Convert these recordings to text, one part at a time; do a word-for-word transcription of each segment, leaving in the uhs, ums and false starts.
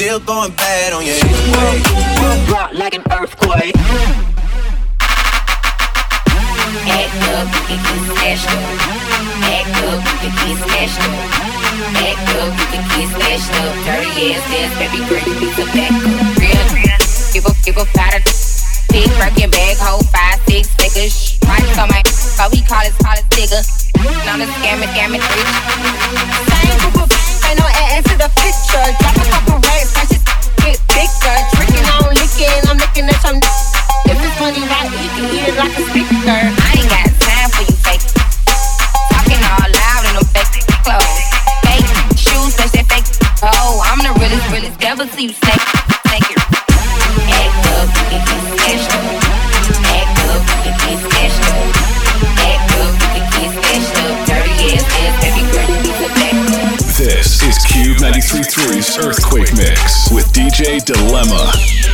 still going bad on your head. Rock like an earthquake. Act up, you can get smashed up. Act up, you can get smashed up. Act up, you can get smashed up. Dirty ass ass, baby girl, you need some back up. Real, real, give up, give up, powder. Big Birkin bag, hold five, six figures. Price on my, so we call it, call it nigga. On the scammer, scammer, bitch. Same group of ain't no ass to the picture. Drop a couple racks, I just get bigger. Tricking, on licking, I'm looking at some. If it's money right, you can eat it like a sticker. I ain't got time for you fake. Talking all loud in them fake clothes. Fake shoes, bitch, that fake. Oh, I'm the realest, realest. Never see you snake, snake it. Act up, you can smash up. Act up, you can smash up. Act up, you can smash up. Dirty ass ass, baby girl, you need to back up. This is Cube ninety-three point three's Earthquake Mix with D J Dilemma.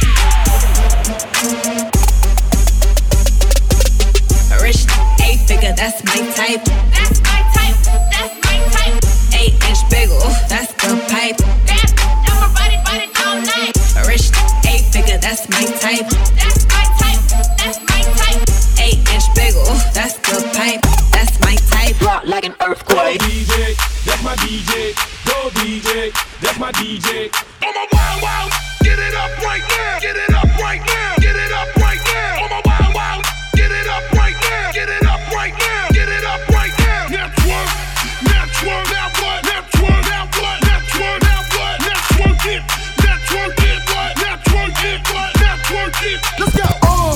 Rich eight figure, that's my type. That's my type. That's my type. Eight inch bagel, that's the pipe. That, I'ma ride it, ride it all night. Rich eight figure, that's my type. That's my type. That's my type. Eight inch bagel, that's the pipe. That's my type. Rock like an earthquake. Go D J, that's my D J. Go D J, that's my D J. On my wild wild, get it up right now. Get it up right now. Get it up right now. On my wild wild, get it up right now. Get it up right now. Get it up right now. Next one, next one, now what? Next one, now what? Next one, now what? Next one, get. Next one, get what? Next one, get what? Next one, get. Let's go.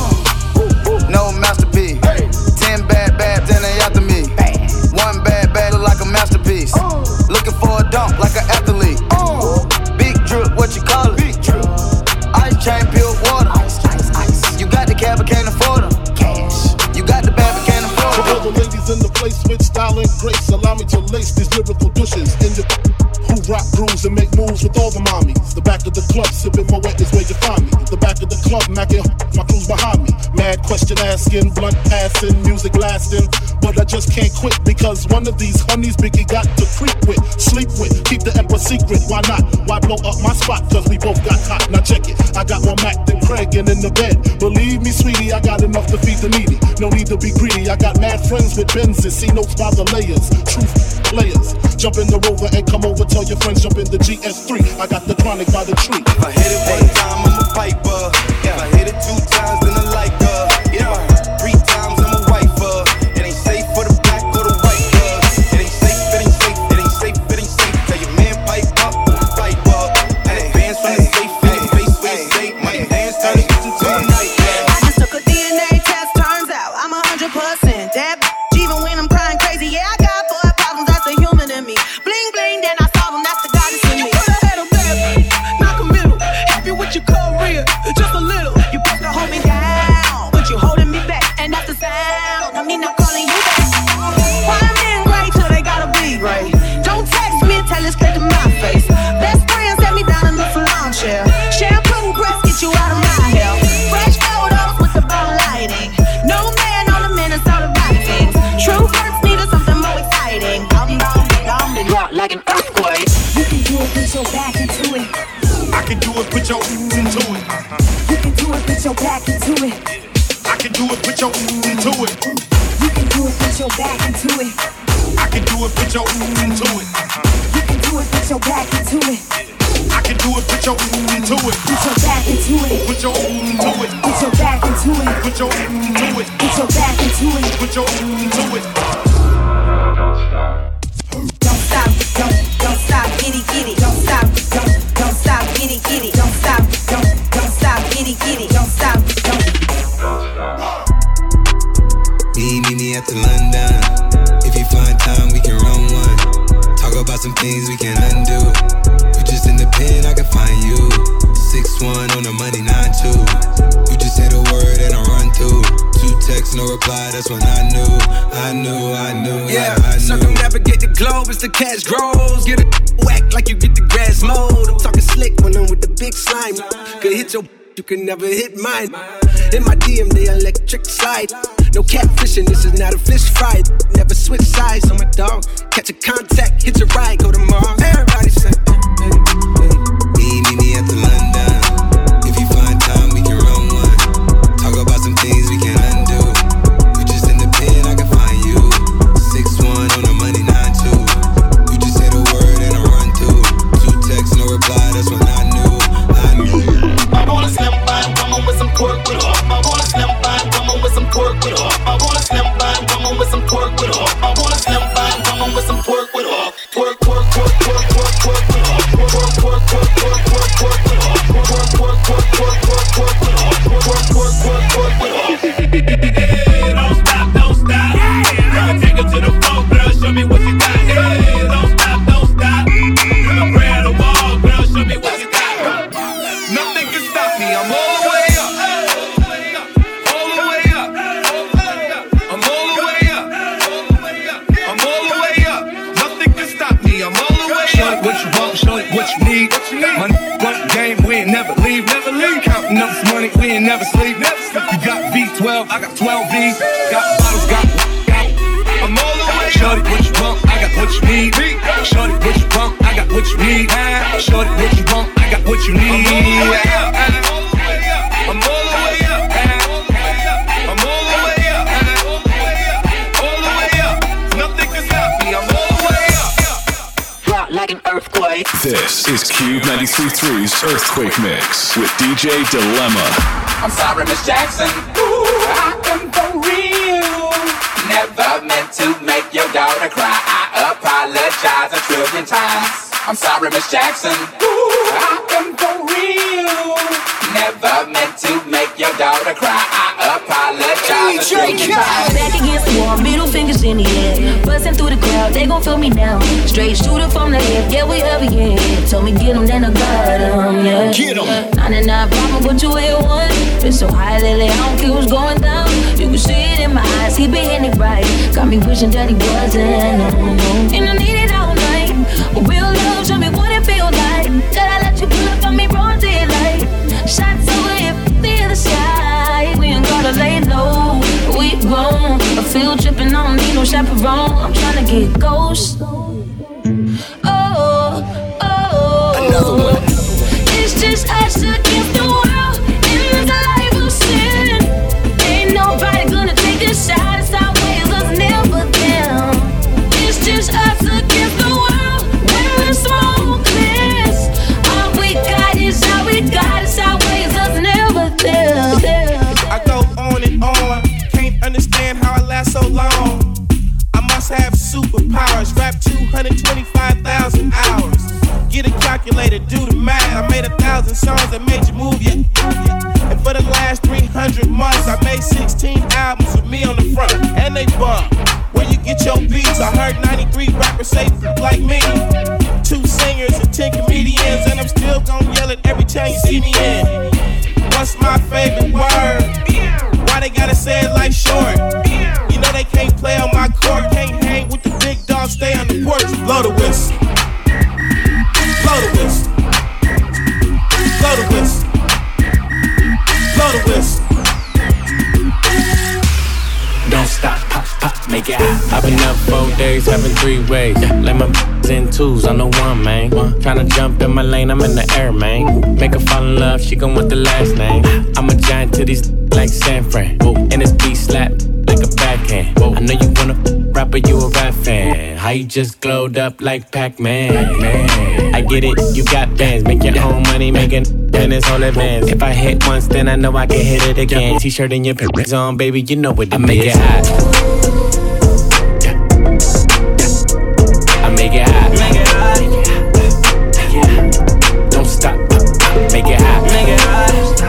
Oh, no masterpiece. Hey. Ten bad babs and they after me. Bad. One bad bad look like a masterpiece. Oh. Looking for a dunk like an athlete. Oh. Big drip, what you call it? Big drip. Ice chain, pure water. Ice, ice, ice. You got the cab, but can't afford them. Cash. You got the bad, but can't afford them. For all the ladies in the place with style and grace, allow me to lace these lyrical douches in your who rock grooves and make moves with all the mommies. The back of the club, sipping my wet is where you find me. The back of the club, macking my crew's behind me. Mad question asking, blunt passing, music lasting. But I just can't quit because one of these honeys Biggie got to creep with, sleep with, keep the emperor secret. Why not? Why blow up my spot? Cause we both got hot. Now check it. I got more Mac than Craig and in the bed. Believe me, sweetie, I got enough to feed the needy. No need to be greedy. I got mad friends with Benzes. See notes by the layers. Truth players. Jump in the Rover and come over. Tell your friends jump in the G S three. I got the chronic by the tree. If I hit it one time, I'm a piper. If I hit it two times, then I like her. If I hit it three times, I'm a wifer. It ain't safe for the black or the white girl. It ain't safe, it ain't safe, it ain't safe, it ain't safe. Tell your man pipe up, pipe up. And the bands from the safe in your face where you stay. Money dance, turn it into a night. I just took a D N A test, turns out I'm a hundred percent that bitch. Even when I'm crying crazy, yeah, I got boy problems, that's a human in me. Bling bling, then I solve them, that's the goddess in me. Put a head up there, knock a middle, help you with your career, just a little. You supposed to hold me down, but you holding me back, and that's the sound. I mean, I'm calling you back. Why men great till they gotta be great? Don't text me and tell it straight to my face. Best friend set me down in the salon chair. Shampoo breath get you out of my hair. Fresh photos with the ball lighting. No man on the Minnesota Vikings. True hurts needed something more exciting. I'm down, down, down. Rock like an earthquake. You can do it, put your back into it. I can do it, put your ooh into it. You can do it, put your back into it. I can do it, put your ooh into it. You can do it, put your back into it. I can do it, put your ooh into it. You can do it, put your back into it. I can do it, put your ooh into it. Put your back into it. Put your ooh into it. Put your back into it. Put your ooh into it. Put your back into it. Put your ooh into it. Don't stop, don't, don't stop, giddy, giddy. Don't stop, don't, don't stop, giddy, giddy. Don't stop, don't, don't stop, giddy, giddy. Don't stop, don't. Meet me, me at the London. If you find time, we can run one. Talk about some things we can undo. You just in the pen, I can find you. six one on the money, nine two. You just say the word and I run through. Two texts, no reply, that's when I knew. I knew, I knew, yeah, I, I knew. Circumnavigate the globe as the cash grows. Get it whack like you get the grass mowed. I'm talking slick when I'm with the big slime. Could hit your, you can never hit mine. In my D M, they electric slide. No catfishing, this is not a fish fry. Never switch sides on my dog. Catch a contact, hit your ride, go to Mars. Everybody say, hey, hey. Meet me at the what you need. My one game, we ain't never leave. Never leave. Counting up this money, we ain't never sleep. You got V twelve, I got twelve V's. Got bottles, got, got. I'm all the way. Shorty, what you want? I got what you need. Shorty, what you want? I got what you need. Shorty, what you want? I got what you need. I'm all the way up. I'm all the way up. I'm all the way up. All the way up. Nothing can stop me. I'm all the way up. Rock like an earthquake. This is Cube ninety-three point three's Earthquake Mix with D J Dilemma. I'm sorry, Miss Jackson. Ooh, I am for real. Never meant to make your daughter cry. I apologize a trillion times. I'm sorry, Miss Jackson. Ooh, I am for real. Never meant to make your daughter cry. I apologize a trillion times. Back against the wall, middle fingers in the air. Buzzing through the crowd, they gon' feel me now. Straight shooter from the hip, yeah, we heavy, yeah. Told me get 'em, then I got 'em, yeah. Get 'em. ninety-nine problem, but you ain't one. Been so high lately, I don't care what's going down. You can see it in my eyes, he been hitting it right. Got me wishing that he wasn't, no, no. And I need it all night. Real love, show me what it feels like. Till I let you pull up on me, broad daylight. Shots over here, the other side. We ain't gotta lay low, we grown. A field tripping, I don't need no chaperone. I'm tryna get ghost. Oh, oh, another one. It's just us against the world. In this life of sin, ain't nobody gonna take a shot. It's our ways, us never them. It's just us against the world. When the smoke clears, all we got is all we got. It's our ways, us never them. I go on and on, can't understand how I last so long. I must have superpowers, rap two hundred twenty-five thousand hours. Get a calculator, do the math. I made a thousand songs that made you move, yeah. And for the last three hundred months, I made sixteen albums with me on the front, and they bump. Where you get your beats? I heard ninety-three rappers say like me. Two singers and ten comedians, and I'm still gon' yell it every time you see me in. What's my favorite word? Why they gotta say it like short? You know they can't play on my court, can't hang with the big dogs, stay on the porch. Blow the whistle. Blow the whistle. Blow the whistle. Blow the whistle. Don't stop, pop, pop, make it hot. I've been up four days, having three ways. Let my in twos, I'm the one, man. Tryna jump in my lane, I'm in the air, man. Make her fall in love, she gon' want the last name. I'm a giant to these like San Fran. And this beat slap like a backhand. I know you wanna rapper, you a rap fan. How you just glowed up like Pac-Man, man. I get it, you got bands. Make your own money, making and it's all advance. If I hit once, then I know I can hit it again. T-shirt and your pants on, baby, you know what it I make is. It hot. Make it hot. Make it hot. Make it hot. Don't stop. Make it hot. Make it hot.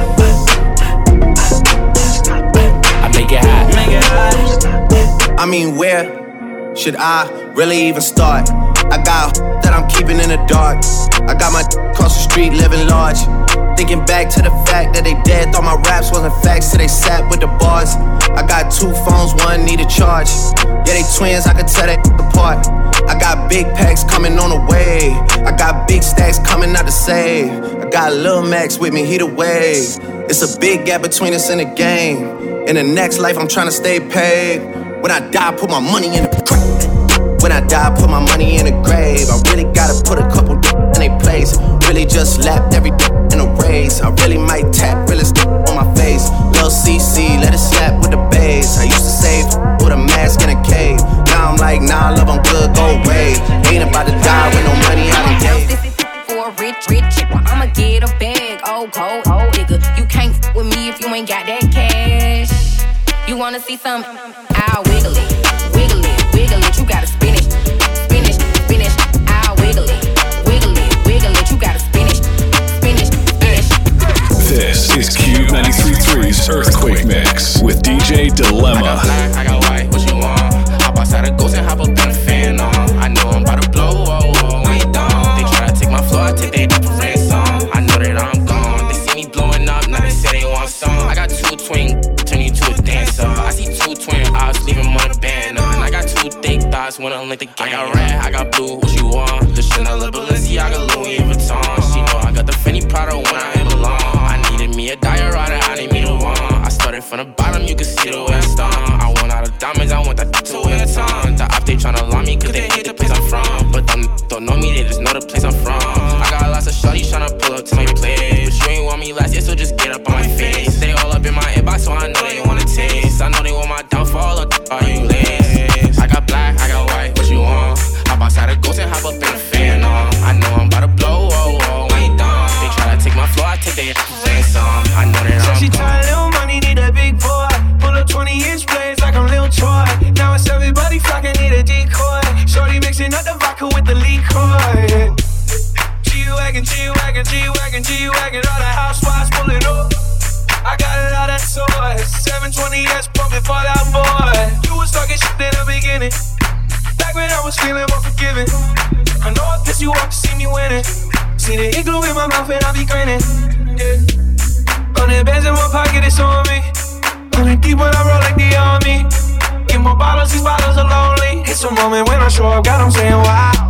I make it hot. Make it hot. I mean, where should I really even start? I got that I'm keeping in the dark. I got my across the street living large. Thinking back to the fact that they dead. Thought my raps wasn't facts till they sat with the bars. I got two phones, one need a charge. Yeah, they twins, I could tell they apart. I got big packs coming on the way. I got big stacks coming out to save. I got Lil Max with me, he the wave. It's a big gap between us in the game. In the next life, I'm trying to stay paid. When I die, put my money in the grave. When I die, put my money in the grave. I really gotta put a couple in they place. Really just lapped every in a race. I really might tap realest on my face. Lil C C, let it slap with the bass. I used to save with a mask in a cave. Now I'm like, nah, love, I'm good, go away. Ain't about to die with no money I done gave. For a rich, rich, well, I'ma get a bag, oh, cold, oh, nigga. You can't f with me if you ain't got that cash. You wanna see some? I'll wiggle it, wiggle it, wiggle it. You gotta spin it, spin it, spin it. I'll wiggle it, wiggle it, wiggle it. You gotta spin it, spin it, spin it. This is Cube ninety-three point three's Earthquake Mix with D J Dilemma. I got black, I got white, what you want? Hop outside a ghost and hop up in the fan on. I know I'm about to blow, oh, oh, we done. They try to take my floor, I take they for ransom. I know that I'm gone. They see me blowing up, now they say they want some. I got two twin, turn you to a dancer. I see two twin eyes, leave them on the banner. And I got two thick thighs, wanna link the game. I got red, I got blue, what you want? The Chanel, Balenciaga, Louis Vuitton. from the bottom, you can see the way I stung. I want all the diamonds, I want that to wear a tongue. The op, they tryna lie me cause they hate the place I'm from. But them don't know me, they just know the place I'm from. I got lots of shorties tryna pull up to my place. But you ain't want me last year, so just get up on my face. They all up in my inbox, so I know they wanna taste. I know they want my downfall, or are you lazy? I got black, I got white, what you want? Hop outside a ghost and hop up in the fan on. I know I'm about to blow, oh, oh, I ain't done. They try to take my floor, I take their same song. I know that so I'm she try little money, need a big boy. Pull up twenty inch blades like I'm Lil Troy. Now it's everybody flocking, need a decoy. Shorty mixing up the vodka with the liquor. G-Wagon, G-Wagon, G-Wagon, G-Wagon. All the housewives pulling up. I got a lot of toys. seven twenty S pumping for that boy. You was talking shit in the beginning. Back when I was feeling more forgiving. I know I pissed you off to see me winning. See the igloo in my mouth and I be grinning. Yeah. Hundred bands in my pocket, it's on me. Hundred deep when I roll like the army. Get more bottles, these bottles are lonely. It's a moment when I show up, God, I'm saying wow.